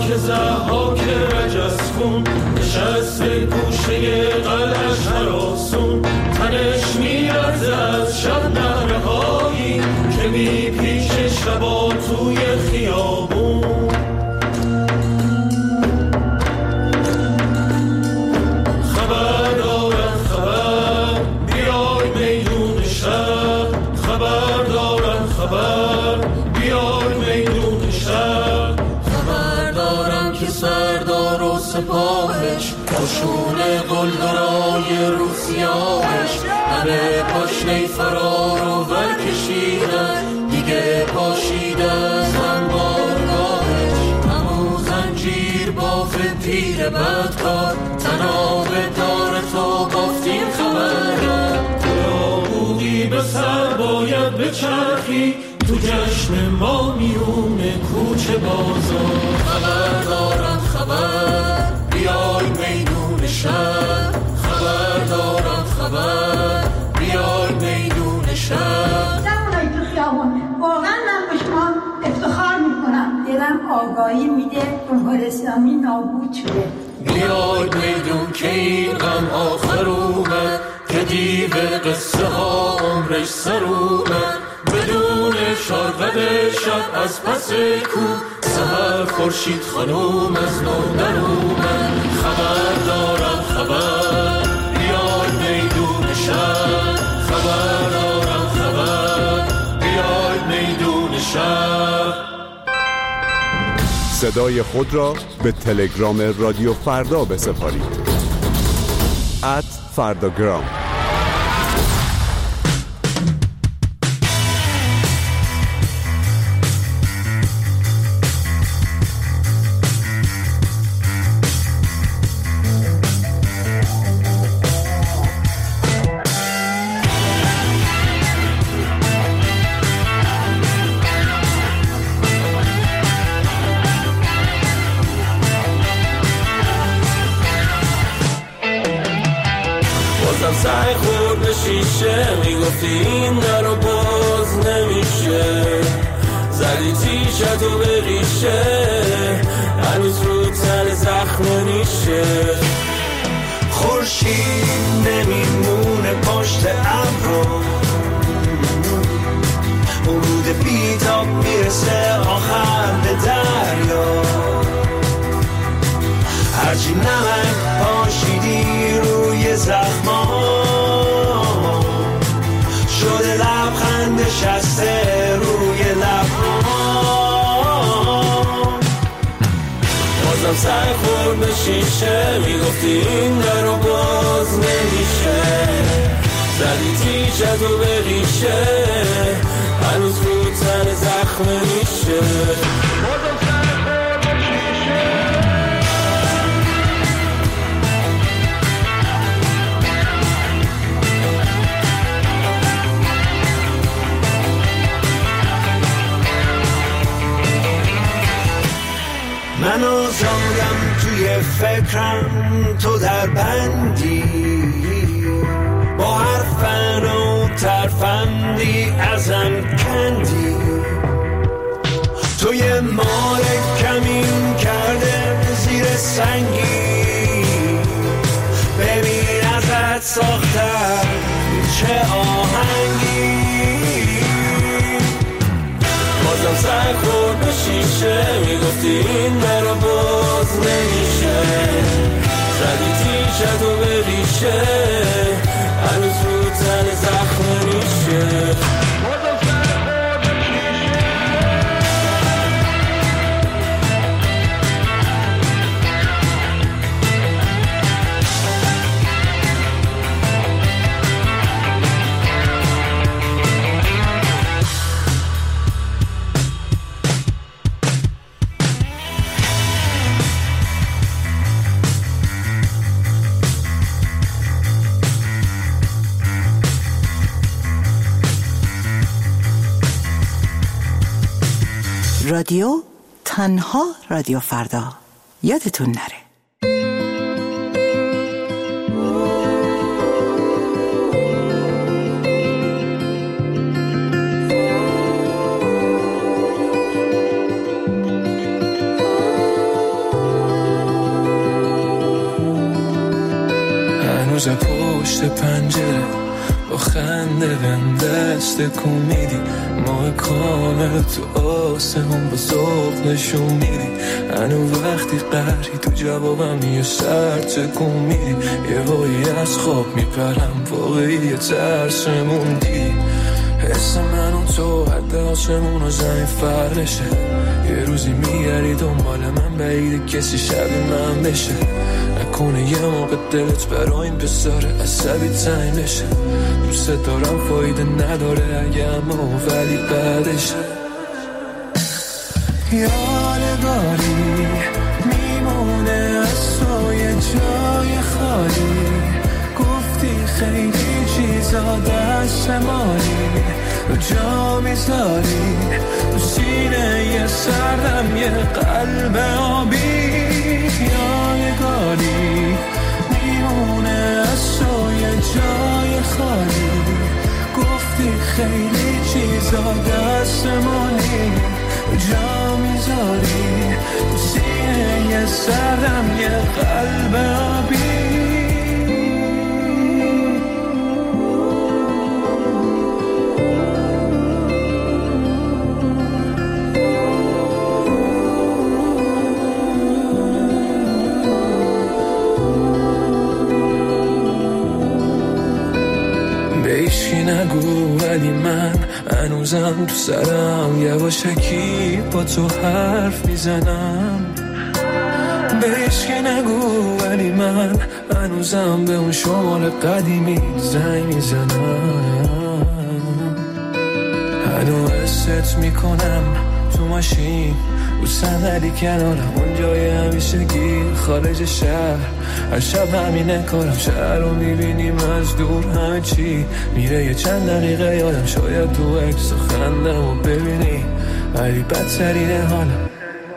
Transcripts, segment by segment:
که ضحاک رجسخون نشسته گوشه قلعش هراسون، تنش میرزه از شب نهرهایی که میپیچه شبا توی خیابون. خبر دارم خبر بیای میدون شهر، خبر دارم خبر بیای میدون شهر، خبر دارم که سردار و سپاهش قشون قلدرای روسیاهش همه پاشنه فرار و ورکشیدن، دیگه پاشیده از انبارگاهش همون زنجیر باف پیر بدکار، تناب دار تو بافتین خبره. تو بودی به سر باید به چرخی تو جشن ما میونه کوچه بازار. خبر دارم خبر بیای میدون شهر، خبر دارم خبر بیای میدون شهر. جوانای تو خیابون واقعا من به شما افتخار میکنم، دلم آگاهی میده جمهوری اسلامی نابود شده. بیای میدون که این غم آخرومه، که دیو قصه ها عمرش سرومه، بدون شارقد شب از پس کو سهر خورشید خانوم از نو درومه. خبر دارم خبر بیای میدون شهر، خبر دارم خبر بیای میدون شهر. صدای خود را به تلگرام رادیو فردا بسپارید. @فرداگرام. سعی خورد به شیشه میگفتی این در رو باز نمیشه، زدی تیشتو به ریشه هنوز رو تن زخم نیشه. خورشید نمیمونه پشت ابرو، ورود بیتاب میرسه آخر به دریا، هرچی نمک پاشیدی روی زخما شده لبخند نشسته روی لبها. بازم سعی خورد به شیشه میگفتی این در رو باز نمیشه، زدی تیشتو به ریشه هنوز رو تن زخم نیشه. بازم سعی خورد به شیشه. من آزادم توی فکرم، تو در بندی با هر فن و ترفندی ازم کندی، توی مال کمین کرده زیر سنگی، ببین ازت ساختم چه آهنگی. بازم سعی خورد به شیشه میگفتی این در رو باز نمیشه، زدی تیشتو به ریشه هنوز رو تن زخم نیشه. رادیو تنها رادیو فردا، یادتون نره. هنوز پشت پنجره با خنده بهم دست کن میدی، ماه کامل تو آسمون با ذوق نشون میدی. هنو وقتی قهری تو جوابم یه سر تکون میدی، یه وایی از خواب میپرم واقعی ترسمون دیدی. حس من و تو حد آسمون و زمین فرقشه، یه روزی میگردی دنبال من بعید کسی شبیه من بشه. نکنه یه موقع دلت برای این پسر عصبی تنگ بشه. دوست دارم فایده نداره اگه اما ولی بعدشه. یادگاری میمونه از تو یه جای خالی، گفتی خیلی چیزا دست مالی رو جا میذاری تو سینه یه سردم یه قلب آبی. یادگاری میمونه از تو یه جای خالی، گفتی خیلی چیزا دست مالی رو جا میذاری تو سینه یه سردم یه قلب آبی. نگو ولی من هنوزم تو سرم یواشکی با تو حرف میزنم. بهش که نگو ولی من هنوزم به اون شمال قدیمی زنگ میزنم. هنوز حست میکنم تو ماشین رو صندلی کنارم، اون جای همیشگی خارج شهر. هر شب همینه کارم، شهر رو میبینیم از دور همه چی میره. یه چند دقیقه یادم شاید تو عکس خندم و ببینی، ولی بدترینه حالم.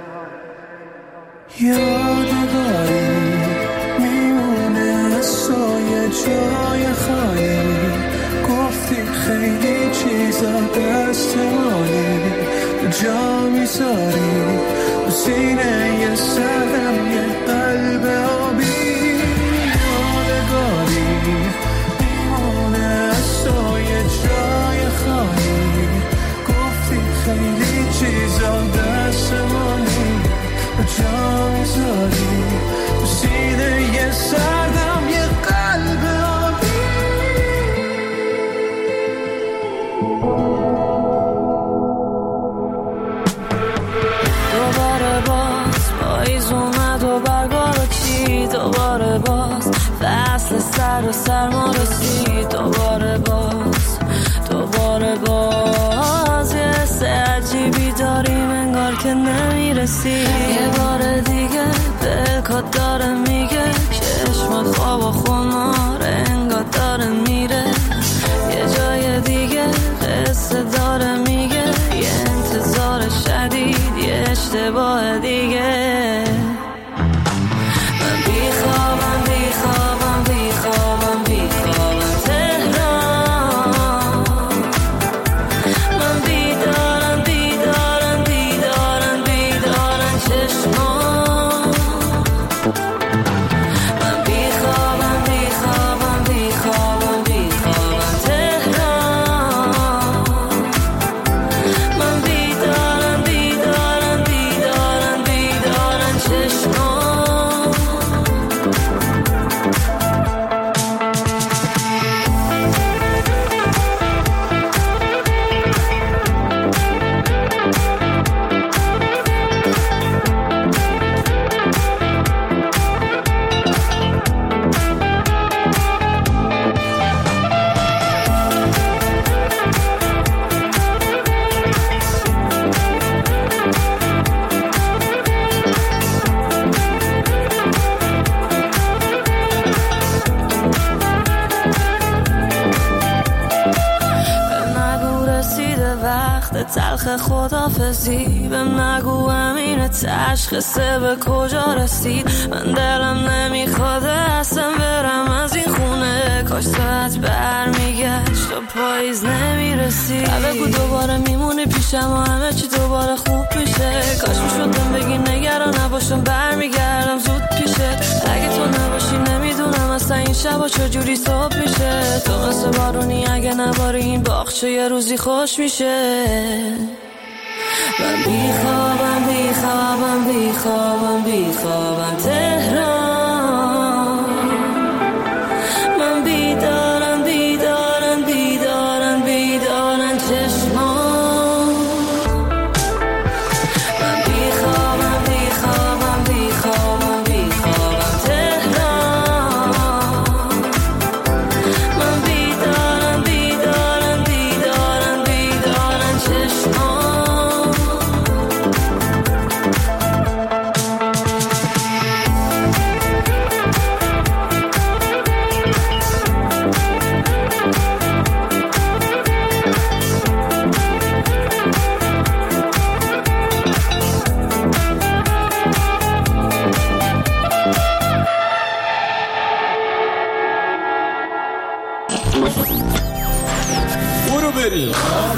یادگاری میمونه از تو یه جای خالی، گفتی خیلی چیزا دست مالی تو جا میذاری تو سینه یه سردم یه قلب آبی. یادگاری میمونه از تو یه جای خالی، گفتی خیلی چیزا دست مالی تو جا میذاری تو سینه یه سردم یه قلب آبی. دوباره باز پاییز اومد و برگا رو چید، دوباره باز فصل سر و سرما رسید، دوباره باز یه حس عجیبی داریم انگار که نمیرسی. یه بار دیگه دلکات داره میگه چشمات خواب و خمار انگار داره میره. یه جای دیگه قصه داره میگه یه انتظار شدید یه اشتباه دیگه. من بیخوابم تهران، من بیدارم چشمان. من بیخوابم تهران، من بیدارم چشمان. تلخ خدافزی بهم نگو امین تشخیصه به کجا رسید. من دلم نمیخواد اصلا برم از این خونه، کاش ساعت برمیگشت و پاییز نمیرسید. بگو دوباره میمونی پیشم و همه چی دوباره خوب میشه. کاش میشدم بگی نگران نباشم برمیگردم زود پیشه. اگه تو نباشی نمیدونم اصلا این شبا چجوری صبح میشه. تو مثل بارونی اگه نباری این باغچه یه روزی خوش میشه. من بیخوابم بیخوابم بیخوابم بیخوابم تهران. من بیدارم بیدارم بیدارم بیدارم چشمان. من بیخوابم بیخوابم بیخوابم بیخوابم تهران. من بیدارم بیدارم بیدارم بیدارم چشمان. برو بریم.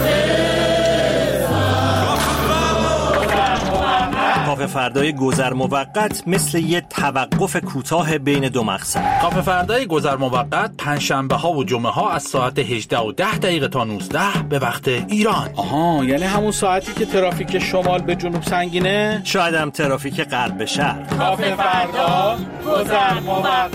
کافه فردای گذر موقت مثل یه توقف کوتاه بین دو مقصد. کافه فردای گذر موقت پنجشنبه ها و جمعه ها از ساعت 18:10 تا 19 به وقت ایران. آها، یعنی همون ساعتی که ترافیک شمال به جنوب سنگینه؟ شاید هم ترافیک غرب به شرق. کافه فردا گذر موقت.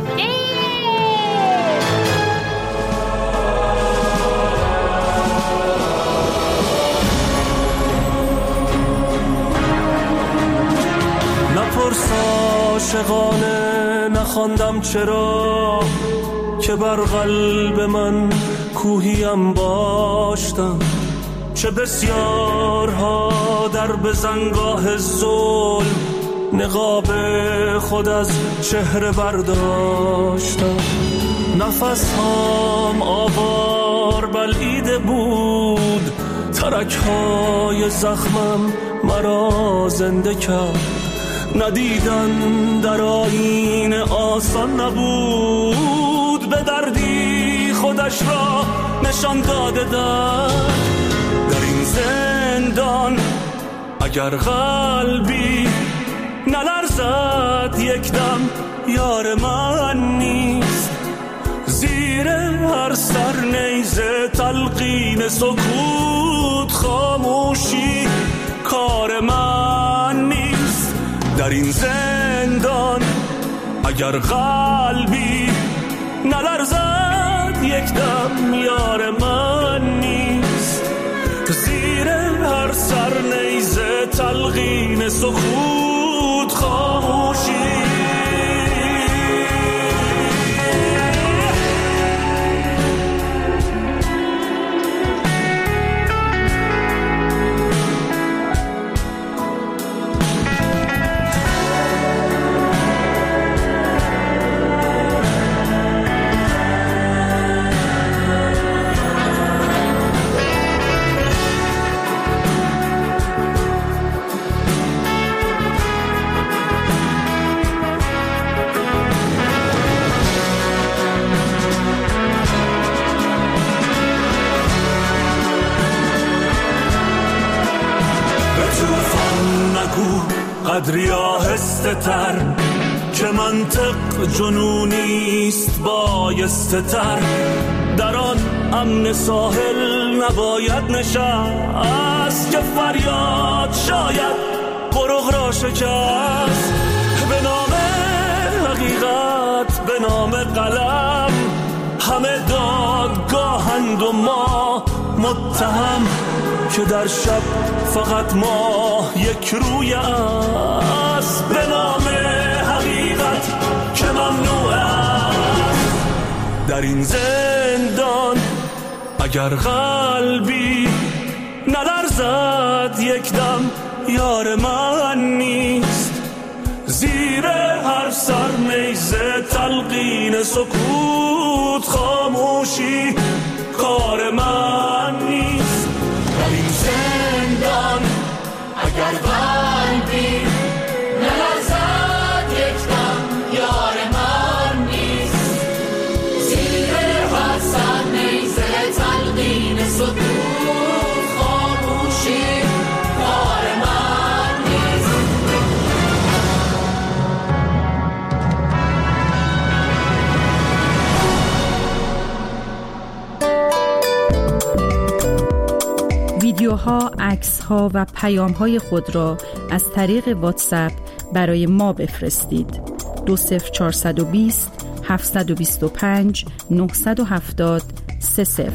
نپرس عاشقانه نخواندم چرا که بر قلب من کوهیم باشتم. چه بسیارها در بزنگاه ظلم نقاب خود از چهره برداشتم. نفس هم آوار بلعیده بود، ترک های زخمم مرا زنده کرد. ندیدن در آیین آسان نبود، به دردی خودش را نشان داده در این زندان. اگر قلبی نلرزد یک دم یار من نیست. زیر هر سر نیزه تلقین سکوت خاموشی کار من نیست. در این زندان اگر قلبی نلرزد یک دم یار من نیست. زیر هر سر نیزه تلقین سکوت خاموشی. قدری آهسته تر که منطق جنونیست بایسته تر. در آن امن ساحل نباید نشست که فریاد شاید قرق را شکست. به نام حقیقت به نام قلم همه دادگاهند و ما متهم که در شب فقط ما یک روی است. به نام حقیقت که ممنوع است در این زندان اگر قلبی نلرزد یک دم یار من نیست. زیر هر سر نیزه تلقین سکوت خاموشی کار من نیست. در این زندان اگر قلبی نلرزد یک دم یار من نیست. زیر هر سر نیزه تلقین سکوت خاموشی کار من نیست. عکس‌ها و پیام‌های خود را از طریق واتساپ برای ما بفرستید. 20420 725 970 30.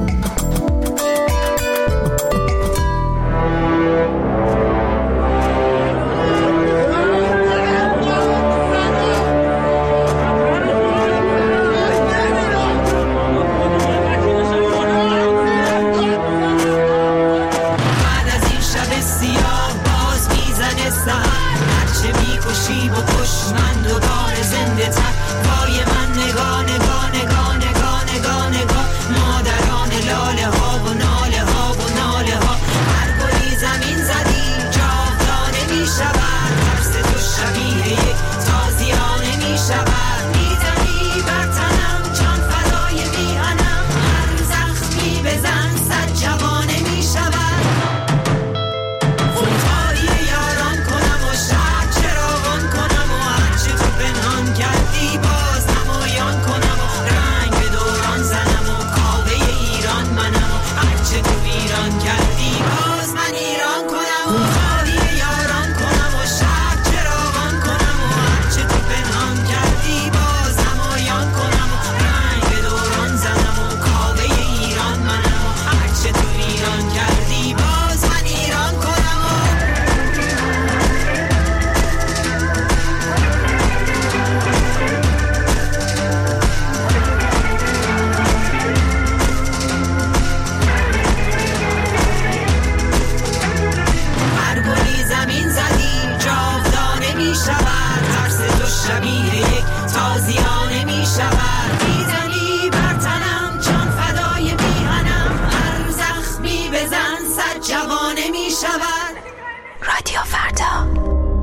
رادیو فردا.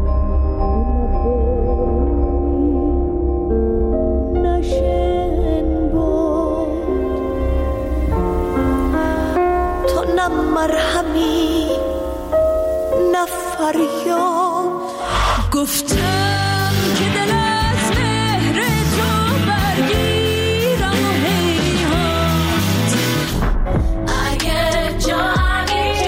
تو نه مرهمی نه فریاد، گفتم که دل از مهر تو برگیرم و هیهات اگه جایی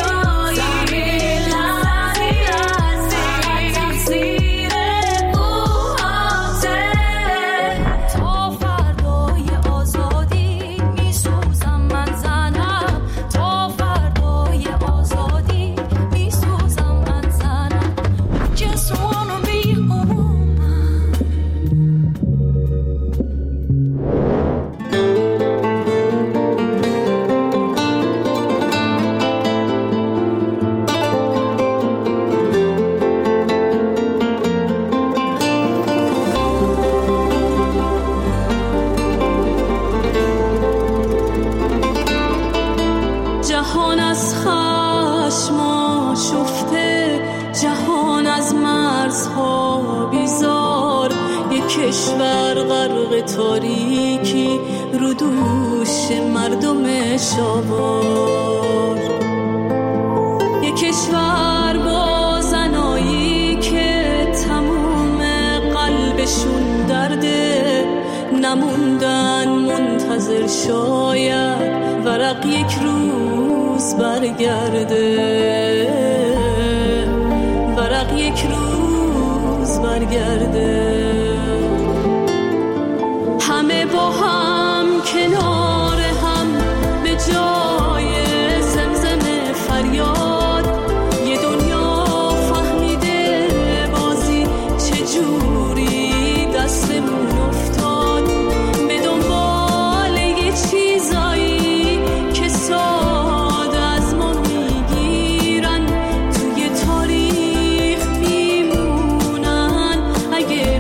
لحظی تقصیر موهاته. تا فردای آزادی میسوزم من زنم، تا فردای آزادی میسوزم من زنم. Just wanna be home. جهان از خشم آشفته، جهان از مرزها بیزار، یک کشور غرق تاریکی رو دوش مردم شاوار، یک کشور با زنایی که تموم قلبشون درده، نموندن منتظر شاید ورق یک روز برگرده، ورق یک روز برگرده. همه با هم کنار هم به جای زمزم فریاد، یه دنیا فهمیده بازی چجوری دستمون افتاد، به دنبال یه چیزایی که ساده از ما میگیرن، توی تاریخ میمونن. اگه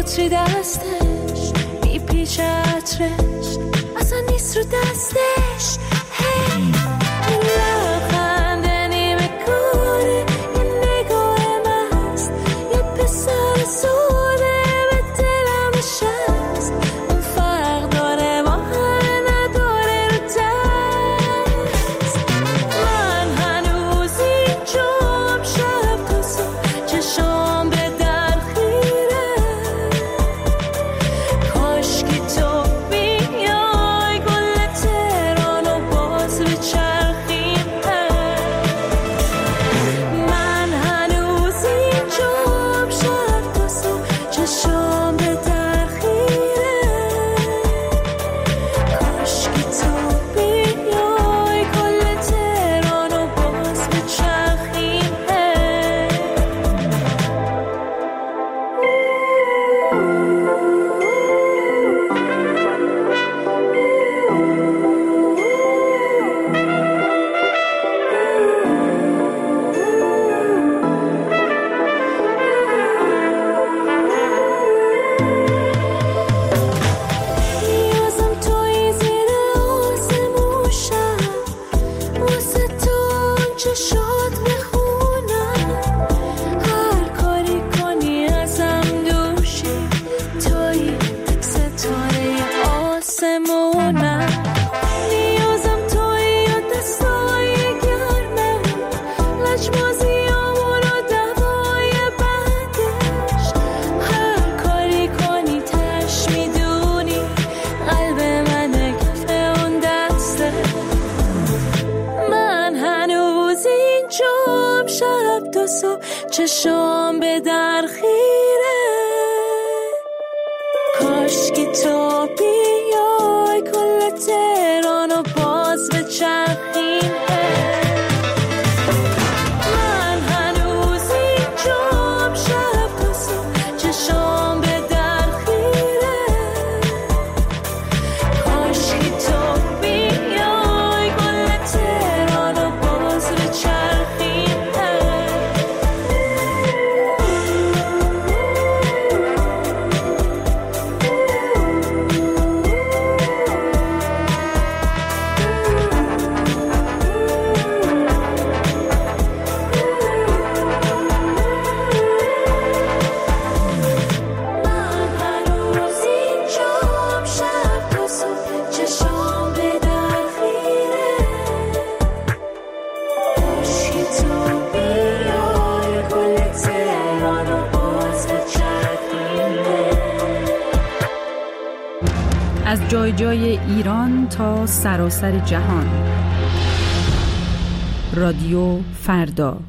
عطری دستش میپیچه عطرش اصلا نیست رو دستش هی لبخنده نیمه کاره یه نگاه مست یه پسر سوده به دلم نشست اون فرق داره با هر نداره رو دست من هنوز اینجام شب تا صبح چشام به در خیره کاشکی تو بیای گل تهران و باز به چرخیم من هنوز اینجام شب تا صبح چشام به در خیره کاشکی تو بیای گل تهران و باز به چرخیم نیازم توی زیر آسمون شب واسه تو آنچه شاد بخونم هر کاری کنی ازم دوشی توی ستاره آسمونم نیازم توی دستای گرمه لجبازیامون و دوای بعدش هر کاری کنی تش میدونی قلب من کف اون دسته من هنوز اینجام شب تا صبح چشام به در خیره کاشکی تو بیای کل تهران و باز به چرخیم من هنوز اینجام شب تا صبح چشام به در خیره کاشکی تو بیای گل تهران و باز به چرخیم من هنوز اینجام شب تا صبح چشام به در خیره کاشکی تو بیای گل تهران و باز به چرخیم از جای جای ایران تا سراسر جهان. رادیو فردا.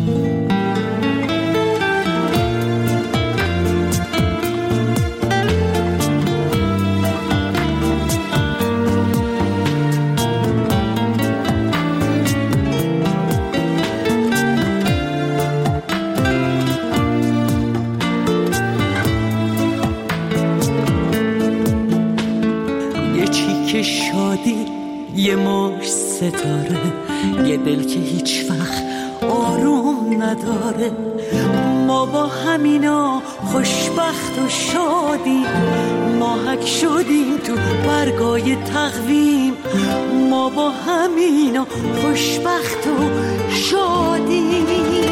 یه چیک شادی یه مش ستاره یه دل که هیچ وقت آروم نداره ما با همینا خوشبخت و شادیم ماهک شدیم تو برگای تقویم ما با همینا خوشبخت و شادیم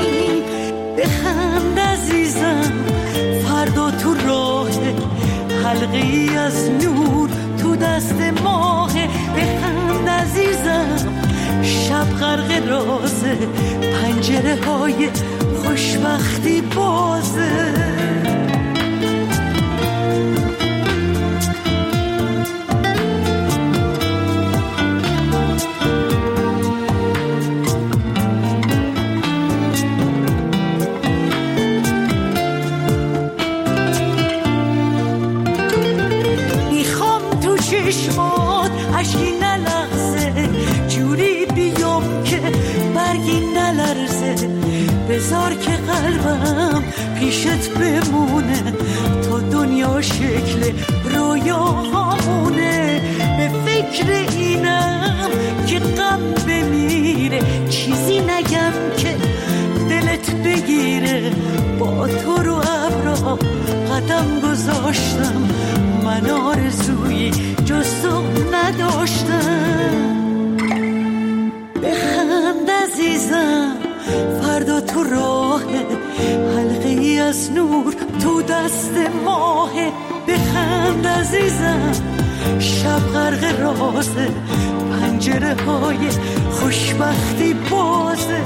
بخند عزیزم فردا تو راه حلقه‌ای از نور تو دست ماه بخند عزیزم شب غرق رازه پنجره های خوشبختی بازه میخوام تو چشمات عشقی نلغزه جوری بیام که برگی نلرزه بذار که قلبم پیشت بمونه تا دنیا شکل رویاهامونه به فکر اینم که غم بمیره چیزی نگم که دلت بگیره با تو رو ابرا قدم قدم گذاشتم، من آرزویی جز تو نداشتم. بخند عزیزم، فردا تو راه، حلقه ای از نور تو دست ماه. بخند عزیزم، شب غرق رازه، پنجره های خوشبختی بازه.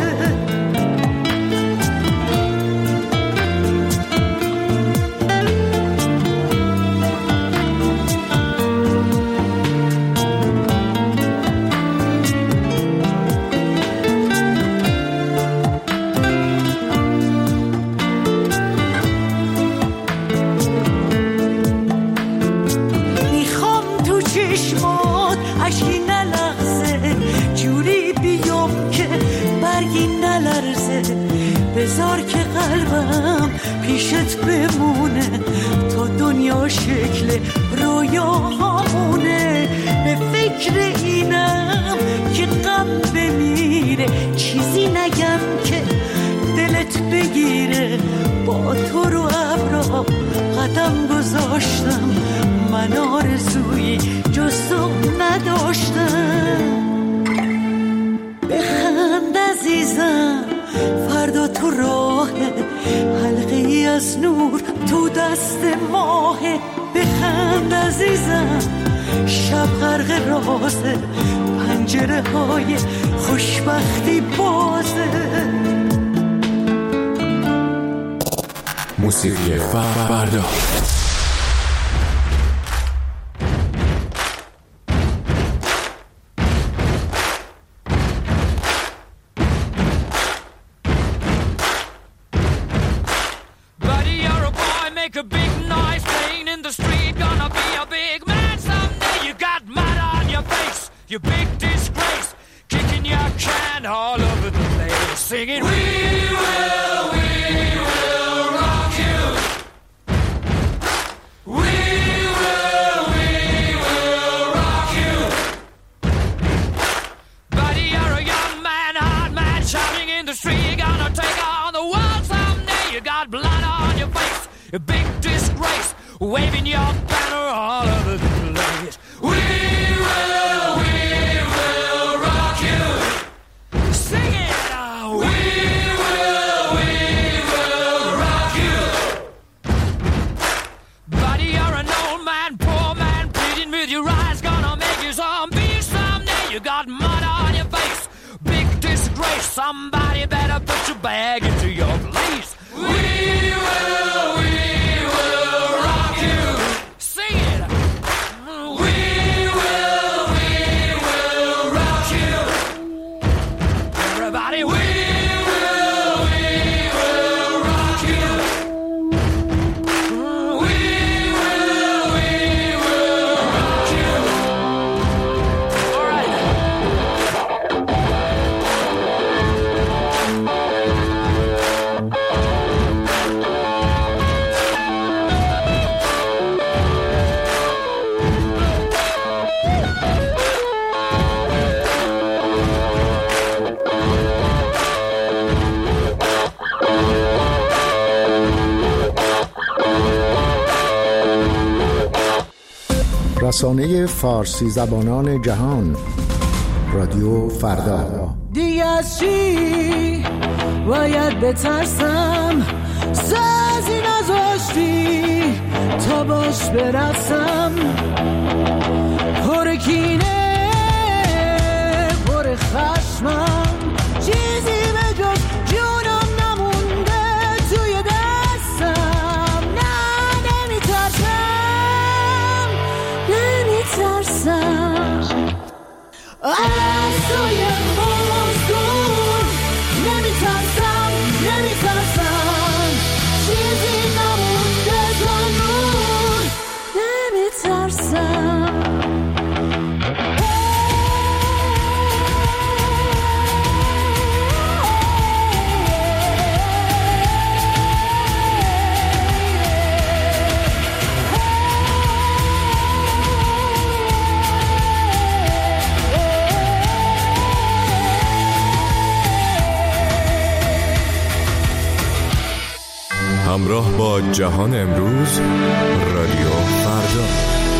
بذار که قلبم پیشت بمونه تا دنیا شکل رویاهامونه. به فکر اینم که غم بمیره، چیزی نگم که دلت بگیره. با تو رو ابرا قدم گذاشتم، من آرزویی جز تو نداشتم. بخند عزیزم، فردا تو راه، حلقه ای از نور تو دست ماه. بخند عزیزم، شب غرق رازه، پنجره های خوشبختی بازه. موسیقی فردا. You big disgrace, kicking your can all over the place, singing, we will rock you. We will rock you. Buddy, you're a young man, hard man, shouting in the street, you're gonna take on the world someday. You got blood on your face, a big disgrace, waving your banner all over the place. We will rock you. Sing it now. We will rock you. Buddy, you're an old man, poor man, pleading with your eyes, gonna make you zombie someday. You got mud on your face, big disgrace. Somebody better put your bag into your place. We will rock you. Sing it. We will rock you. Everybody, we will rock you. We will rock you. All right. رسانه فارسی زبانان جهان، رادیو فردا. دیگه از چی باید بترسم؟ سازی نذاشتی تا باش برسم. پر کینه، پر خشمم، چیزی به جز جونم نمونده توی دستم. نه نمیترسم، از توی مزدون نمیترسم، چیزی نمونده تا نور. نمیترسم. همراه با جهان امروز، رادیو فردا.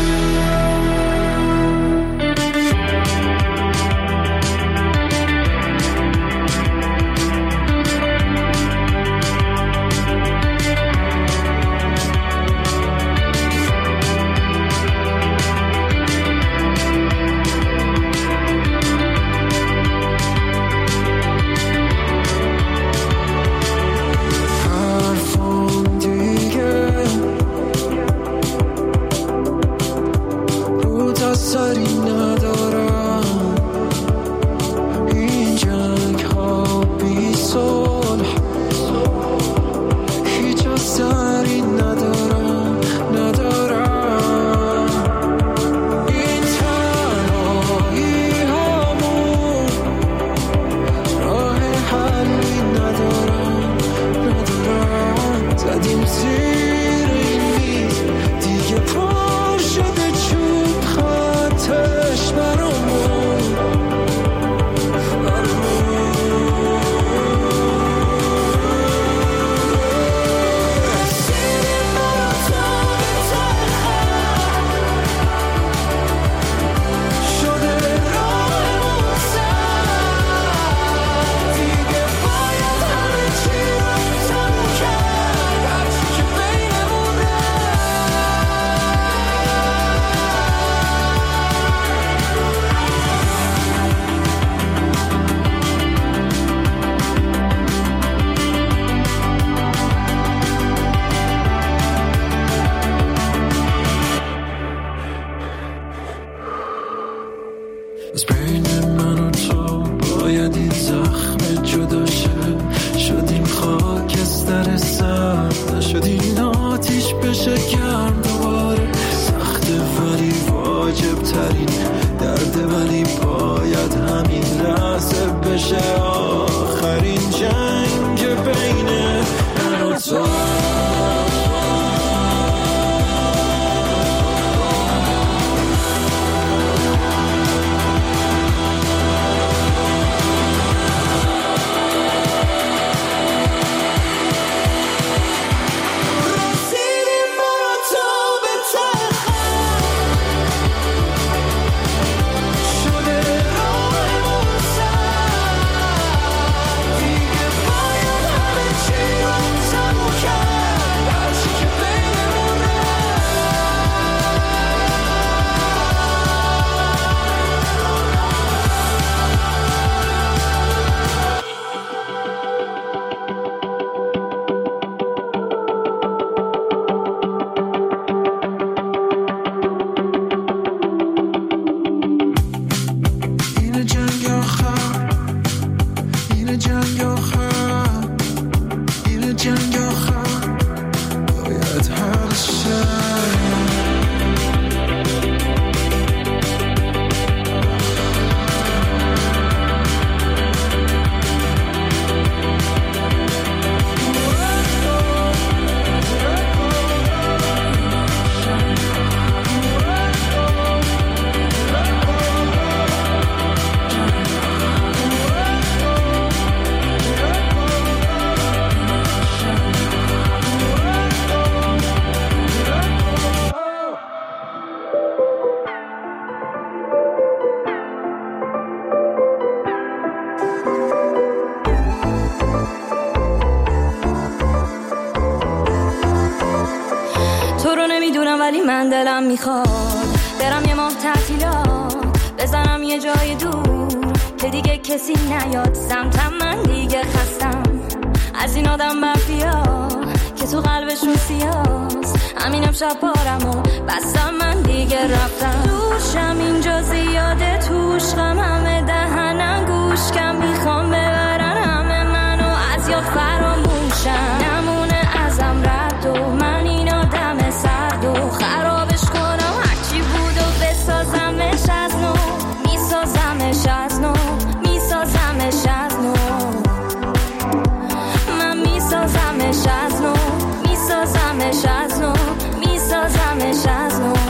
ولی من دلم میخواد برم یه ماه تعطیلات بزنم یه جای دور که دیگه کسی نیاد سمتم. من دیگه خستم از این آدم مافیا که تو قلبشون سیاست. همینم شب بارم و بستم من دیگه رفتم. دوشم اینجا زیاده توش غم همه دهنم گوش کم میخوام ببرن همه منو از یاد فراموشم. نمونه ازم رد و من این آدم سرد و خرابش کنم هرچی بود و بسازمش از نو. میسازمش از نو میسازمش از نو. من میسازمش از نو میسازمش از نو میسازمش از نو.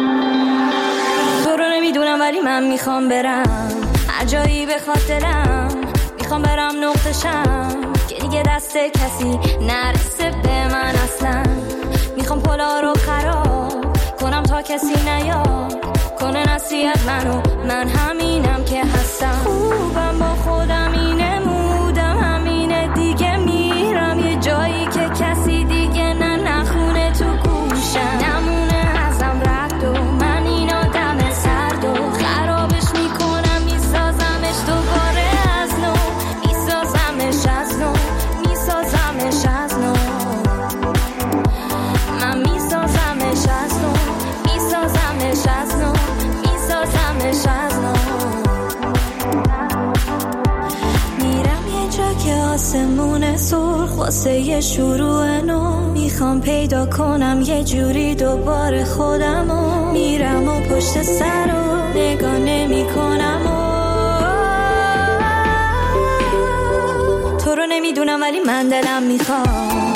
تو رو نمیدونم ولی من میخوام برم هر جایی به خاطرم میخوام برم نقطشم که دیگه دست کسی نرسه به من اصلا. میخوام پلا رو خراب کنم تا کسی نیاد کنه نصیحت منو، من همینم که هستم. خوبم با خودم اینه مودم همینه دیگه، میرم یه جایی که کسی دیگه نخونه تو گوشم، نمونه ازم رد و من این آدم سرد و خرابش میکنم، میسازمش دوباره از نو، میسازمش از نو، میسازمش از نو، من میسازمش از نو، میسازمش از نو، میسازمش از نو. میرم یه جا که آسمون سرخ واسه یه شروع نو، میخوام پیدا کنم یه جوری دوباره خودمو، میرم و پشت سر رو نگاه نمی کنم تو رو نمیدونم ولی من دلم میخوام.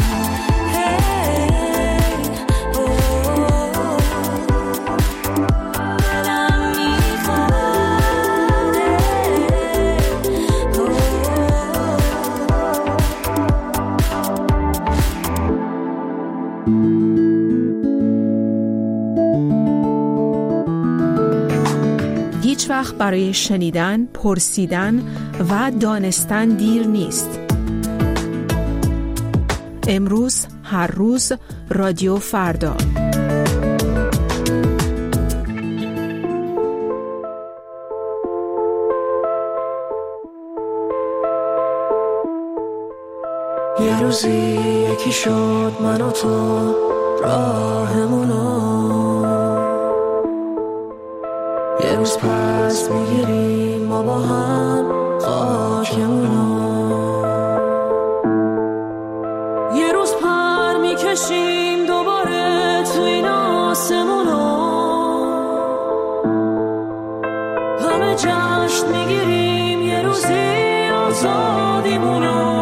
هیچ وقت برای شنیدن، پرسیدن و دانستن دیر نیست. امروز، هر روز، رادیو فردا. یه روزی یکی شد من و تو راهمونو، یه روز پس میگیریم ما با هم خاکمونو، یه روز پر میکشیم دوباره تو این آسمونو، همه جشن میگیریم یه روزی آزادیمونو،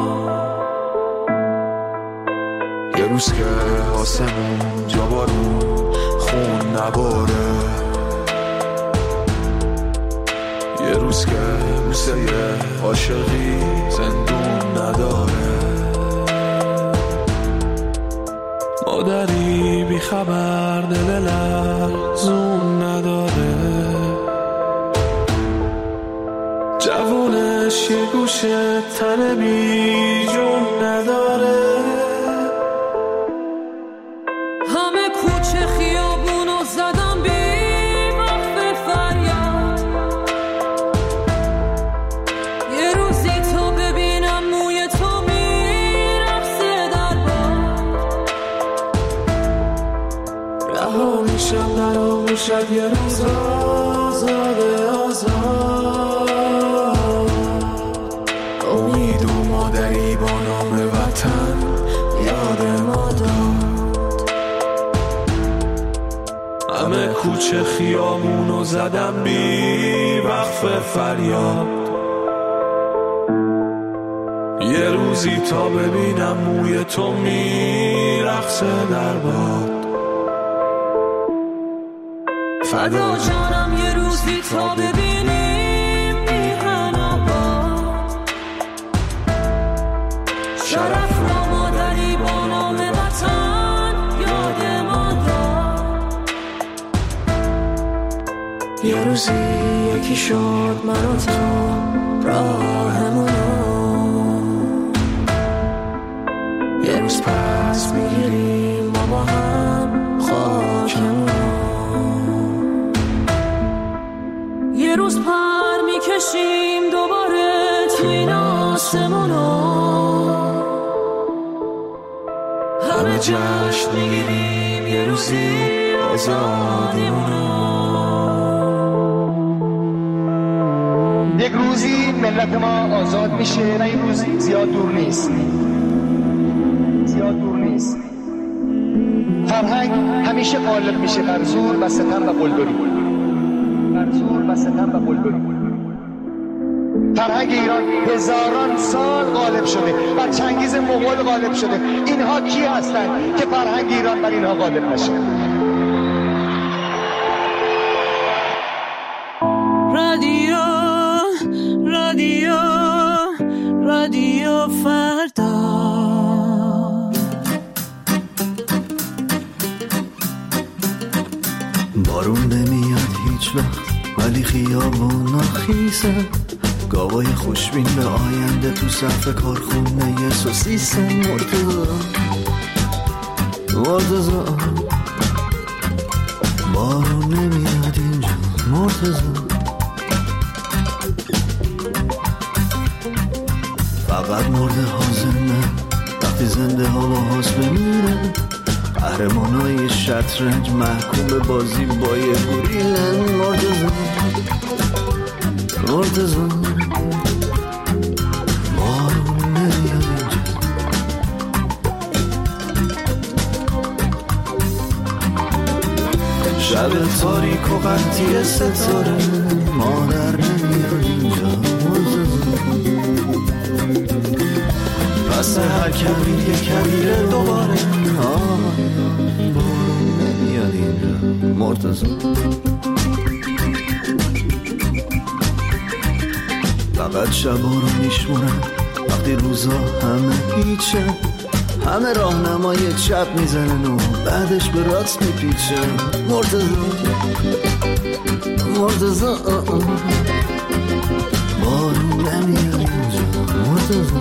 یه روز که آسمون جا بارون خون نباره، یه روز که بوسه عاشقی زندون نداره، مادری بی خبر دل لرزون نداره، جوونش یه گوشه تن بی جون نداره، همه کوچه خیابونو زدم بی وقف فریاد، یه روزی تو ببینم موی تو میرقصه در باد، رها میشم نراموشم یه روز آزاده آزاد، امید و مادری با نام وطن یاد ما داد، همه کوچه خیامونو زدم بی وقف فریاد، یه روزی تا ببینم موی تو میرقصه در باد، فدا جانم یه روزی تا ببینیم میهن آباد، شرف را مادری با نام وطن یاد ما داد، یه روزی یکی شد من و تو راهمونو، یه روز پس میگیریم ما با هم خاکمونو، یه روز پر میکشیم دوباره تو این آسمونو، همه جشن میگیریم یه روزی آزادیمونو. یک روزی ملت ما آزاد میشه و این روزی زیاد دور نیست، زیاد دور نیست. فرهنگ همیشه غالب میشه بر زور و ستم و قلدری، بر زور و ستم و قلدری. فرهنگ ایران هزاران سال غالب شده، بر چنگیز مغول غالب شده. اینها کی هستند که فرهنگ ایران بر اینها غالب نشه؟ رادیو رادیو فردا. بارون نمیاد هیچ وقت ولی خیابونا خیسه، گاوای خوشبین به آینده تو صف کارخونه سوسیسه. مرتضی بارون نمیاد اینجا. مرتضی فقط مرده حاضرنه وقتی زنده ها با حاضر بمیره. قهرمانای شطرنج محکوم به بازی با یه گوریلن. مرتضی بارون نمیاد اینجا. شب تاریک و قطعی ستاره مادر نمیاد اینجا. پس هر کبیر یه کبیره دوباره بارون نمیاد اینجا. مرتضی فقط شبا رو میشمونم وقتی روزا همه هیچه، همه راهنمای چپ میزنن و بعدش به راست میپیچه. مرتضی بارون نمیاد اینجا. مرتضی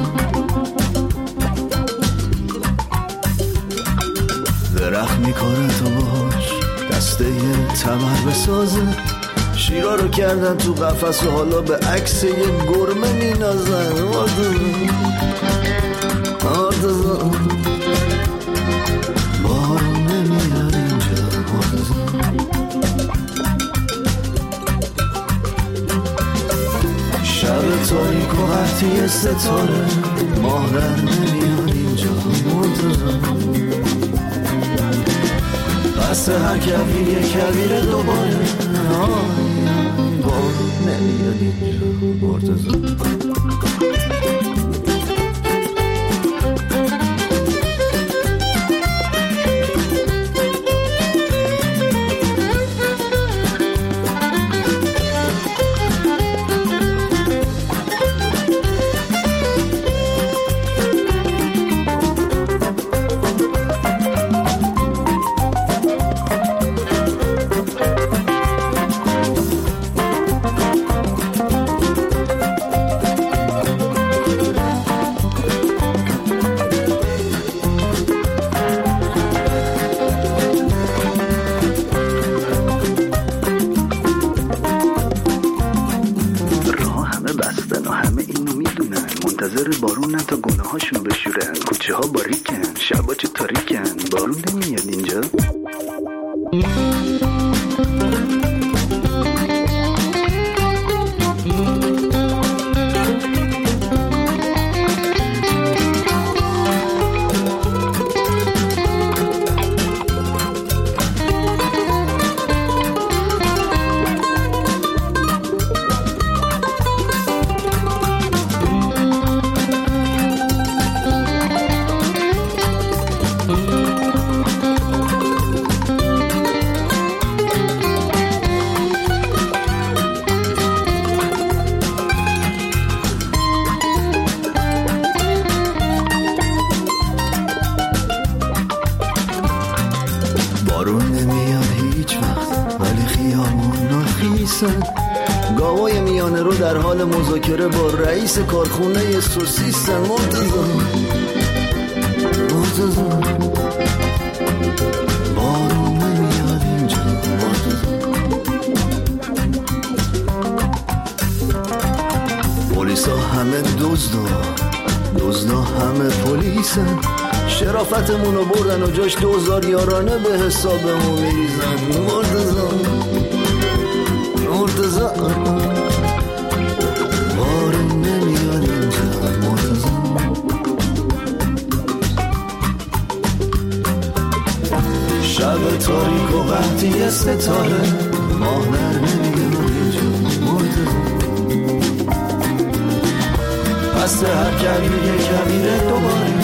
درخت میکنه تو باش دسته تمر بسازه، شیرا رو کردن تو قفس و حالا به عکس یه گرمه مینازن. بارون نمیاد اینجا. شب تاریک و قطعی ستاره مادر نمیاد اینجا. پس هر کبیر یه کبیر دوباره بارون نمیاد اینجا. مرتضی گاوای میانه رو در حال مذاکره با رئیس کارخونه سوسیسن. مرتضی بارون نمیاد اینجا. پلیسا همه دزدا همه پلیسن، شرافتمونو بردن و جاش 2000 یارانه به حسابمون میریزن. مرتضی بارون نمیاد اینجا. مرتضی شب تاریک و قطعی ستاره مادر نمیاد اینجا. مرتضی پس هر کبیر یه کبیره دوباره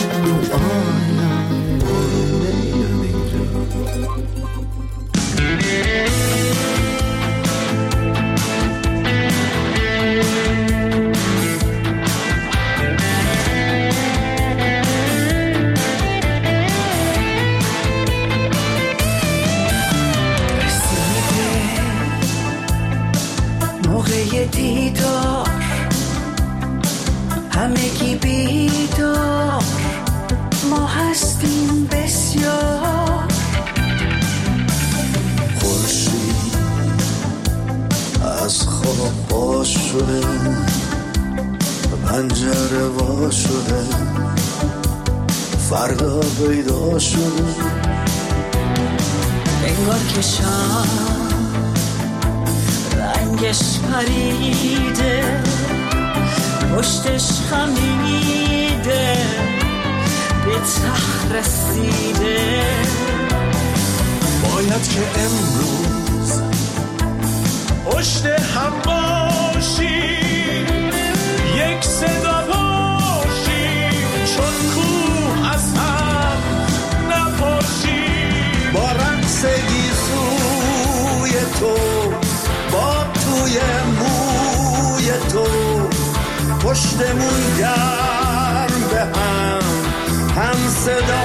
بارون نمیاد اینجا. بیدار ما هستیم بسیار. خورشید از خواب باز شده، پنجره وا شده، فردا پیدا شده. انگار که شام رنگش پریده، پشتش خمیده، به ته رسیده. باید که امروز پشت هم باشیم، یک صدا باشیم، چون کوه از هم نپاشیم. با رقص گیسوی تو، با توی موی تو، پشتمون گرم به هم صدا.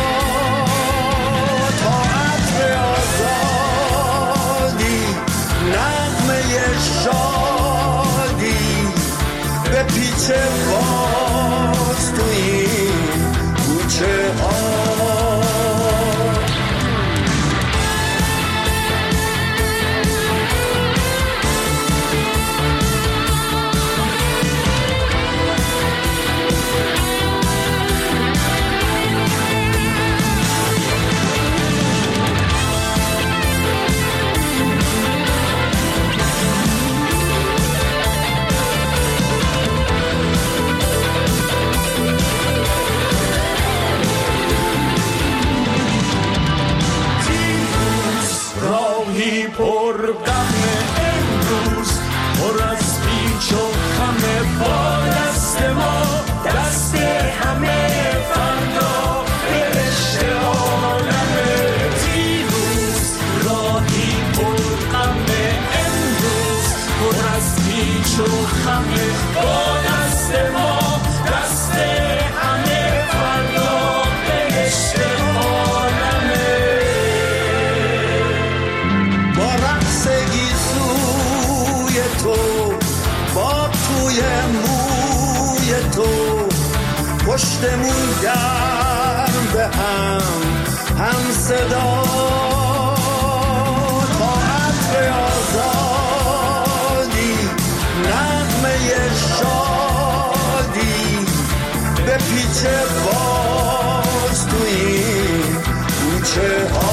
تا عطر آزادی، نغمه شادی، به پیچ باز تو این کوچه پر غم امروز، پر از پیچ و خم. با دست ما دست همه فردا، برشته عالم دیروز. راهی پر غم امروز، پر از پیچ و خم. با دست ما دست همه فردا، برشته پشتمون گرم به هم صدا. تا عطر آزادی، نغمه شادی، به پیچ باز تو این کوچه ها.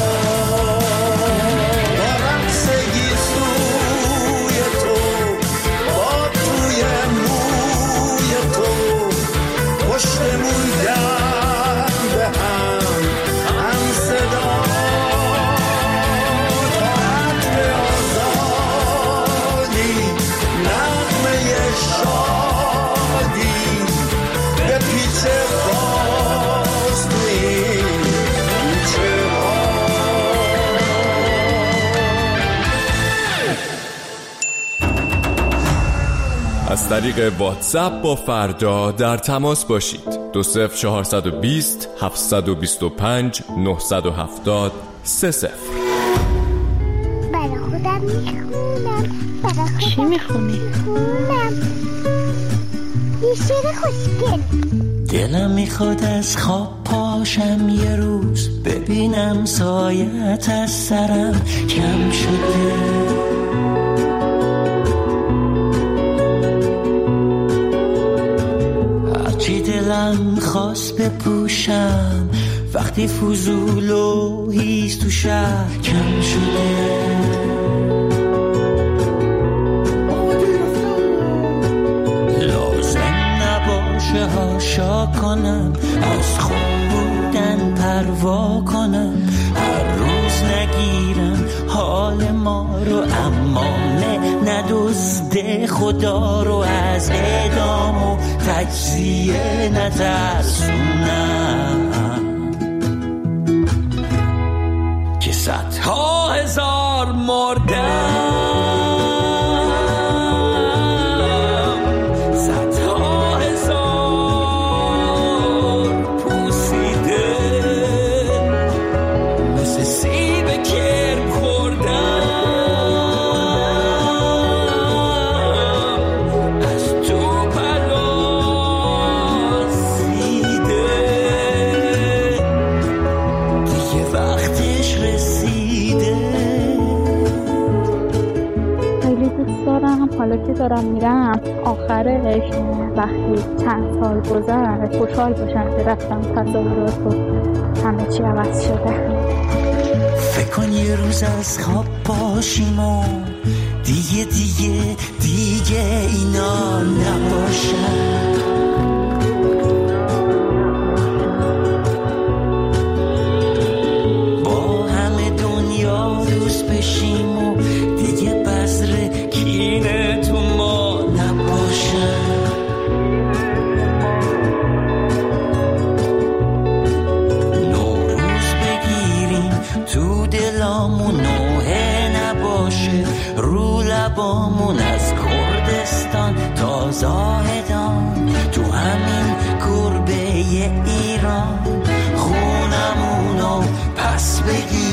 با رقص گیسوی تو، با توی موی تو، پشتمون گرم به هم صدا. تا عطر آزادی، نغمه شادی، به پیچ باز تو این کوچه ها. از طریق واتساپ با فردا در تماس باشید. 20420 725 970 30. برای خودم میخونم. چی میخونی؟ یه شعر خوشگل. دلم میخواد از خواب پاشم یه روز، ببینم سایت از سرم کم شده. هرچی دلم خواست بپوشم، وقتی فضول و هیز تو شهر کم شده. هاشا کنم، از خوب بودن پروا کنم، هر روز نگیرم حال ما رو، اما ندزده خدا رو، از اعدام و تجزیه نترسونم که صدها هزار مردم. حالا که دارم میرم آخرش وقتی چند سال گذشت خوشحال باشم که رفتم تصاورات و همه چی عوض شده. فکر کن یه روز از خواب پاشیم و دیگه اینا نباشن. با همه دنیا دوست بشیم و دیگه بذر کینه تو ما نباشن. نوروز بگیریم تو دلامون نوحه نباشه، رو لبامون از کردستان تا زاهدان، تو همین گربه ایران خونمونو پس بگیر.